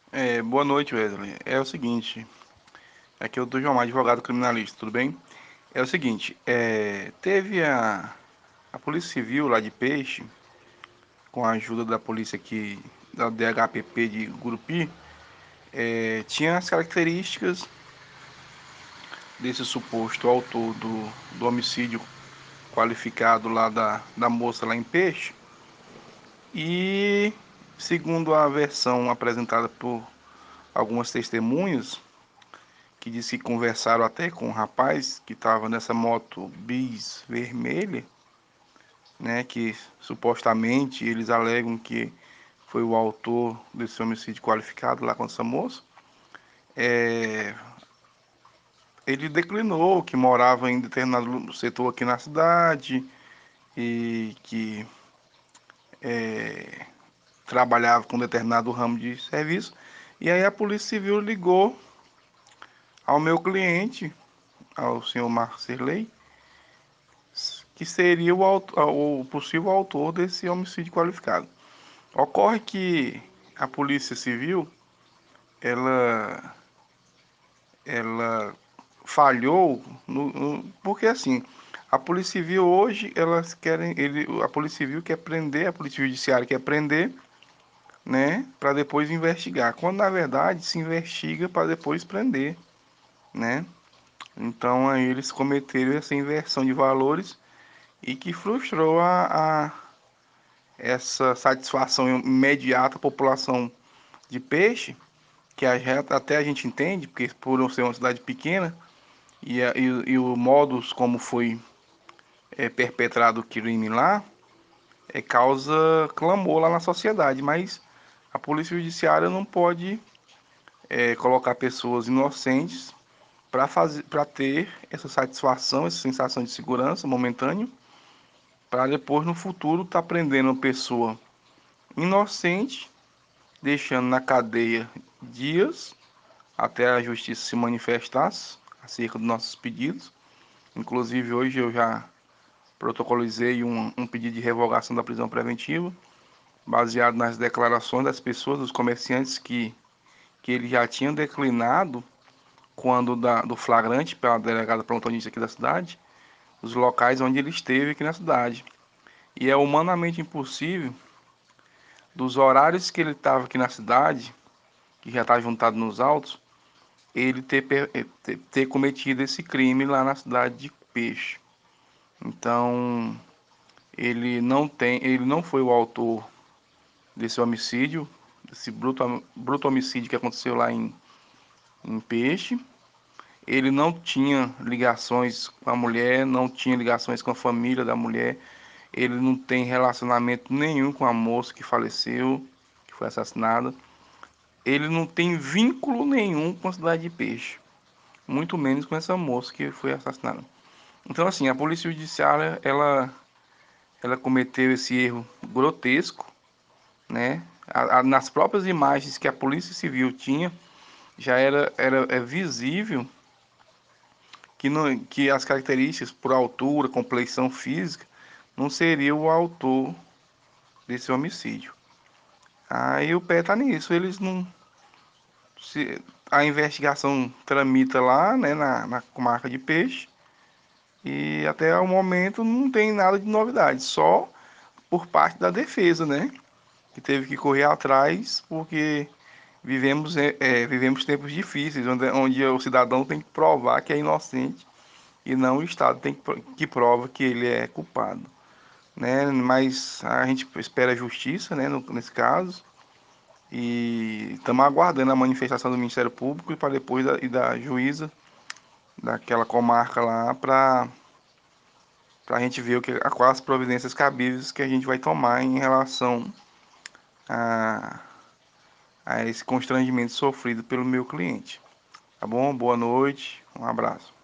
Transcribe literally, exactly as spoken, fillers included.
É, boa noite, Wesley. É o seguinte, aqui eu tô João, advogado criminalista, tudo bem? É o seguinte, é, teve a, a Polícia Civil lá de Peixe, com a ajuda da polícia aqui, da D H P P de Gurupi, é, tinha as características desse suposto autor do, do homicídio qualificado lá da, da moça lá em Peixe, e segundo a versão apresentada por algumas testemunhas, que disse que conversaram até com um rapaz que estava nessa moto bis vermelha, né, que supostamente eles alegam que foi o autor desse homicídio qualificado lá com essa moça. É, ele declinou que morava em determinado setor aqui na cidade e que é, trabalhava com determinado ramo de serviço. E aí a Polícia Civil ligou ao meu cliente, ao senhor Marcelei, que seria o, o possível autor desse homicídio qualificado. Ocorre que a Polícia Civil, ela, ela falhou, no, no, porque assim, a Polícia Civil hoje, elas querem, ele, a Polícia Civil quer prender, a Polícia Judiciária quer prender, né, para depois investigar, quando na verdade se investiga para depois prender, né? Então aí eles cometeram essa inversão de valores e que frustrou a, a essa satisfação imediata à população de peixe, que a, até a gente entende, porque por ser uma cidade pequena, e, a, e, e o modus como foi é, perpetrado o crime lá, é, causa clamor lá na sociedade, mas a polícia judiciária não pode é, colocar pessoas inocentes para fazer, para ter essa satisfação, essa sensação de segurança momentânea, para depois no futuro estar tá prendendo uma pessoa inocente, deixando na cadeia dias até a justiça se manifestasse acerca dos nossos pedidos. Inclusive, hoje eu já protocolizei um, um pedido de revogação da prisão preventiva, baseado nas declarações das pessoas, dos comerciantes que, que eles já tinham declinado quando da, do flagrante pela delegada plantonista aqui da cidade, os locais onde ele esteve aqui na cidade. E é humanamente impossível, dos horários que ele estava aqui na cidade, que já está juntado nos autos, ele ter, ter, ter cometido esse crime lá na cidade de Peixe. Então, ele não tem, ele não foi o autor desse homicídio, desse bruto, bruto homicídio que aconteceu lá em, em Peixe. Ele não tinha ligações com a mulher, não tinha ligações com a família da mulher. Ele não tem relacionamento nenhum com a moça que faleceu, que foi assassinada. Ele não tem vínculo nenhum com a cidade de Peixe, muito menos com essa moça que foi assassinada. Então, assim, a polícia judiciária, ela, ela cometeu esse erro grotesco, né? A, a, nas próprias imagens que a polícia civil tinha, já era, era é visível que, não, que as características por altura, compleição física, não seria o autor desse homicídio. Aí o pé tá nisso, eles não... Se, a investigação tramita lá, né, na, na comarca de Peixe, e até o momento não tem nada de novidade, só por parte da defesa, né? Que teve que correr atrás porque vivemos, é, é, vivemos tempos difíceis, onde, onde o cidadão tem que provar que é inocente e não o Estado tem que, que prova que ele é culpado, né? Mas a gente espera justiça, né, no, nesse caso, e estamos aguardando a manifestação do Ministério Público e para depois da, e da juíza daquela comarca lá para para a gente ver o que, quais as providências cabíveis que a gente vai tomar em relação a, a esse constrangimento sofrido pelo meu cliente. Tá bom? Boa noite, um abraço.